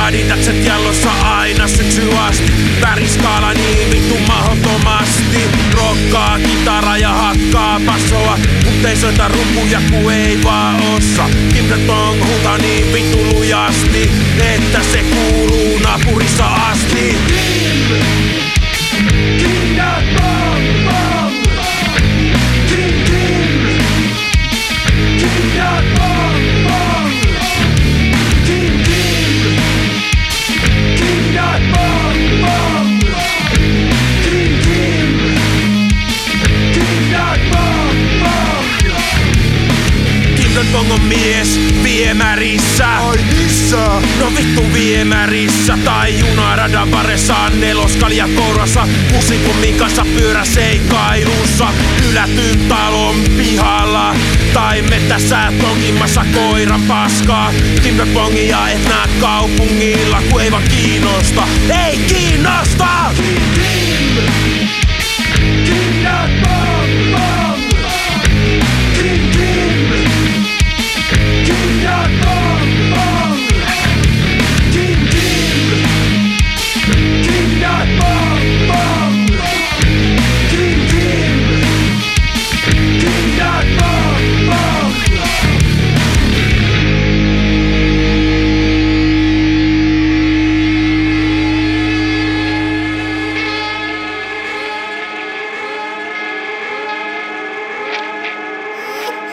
Adidakset jallossa aina syksy asti. Väriskaala niin vittu mahottomasti. Rokkaa kitara ja hakkaa passoa, mut ei soita rumpuja ku ei vaan ossa. Kimbertong huutaa niin vittu lujasti, että se kuuluu naapurissa asti. Pong on mies viemärissä. Ai missä? No vittu viemärissä. Tai junaradan varressa, neloskalja kourassa. Pusikummin kanssa pyöräseikailussa. Hylätyn talon pihalla. Tai mettässä tongimassa koiran paskaa. Timberpongia et nää kaupungilla, ku ei vaan kiinnosta. Ei kiinnosta!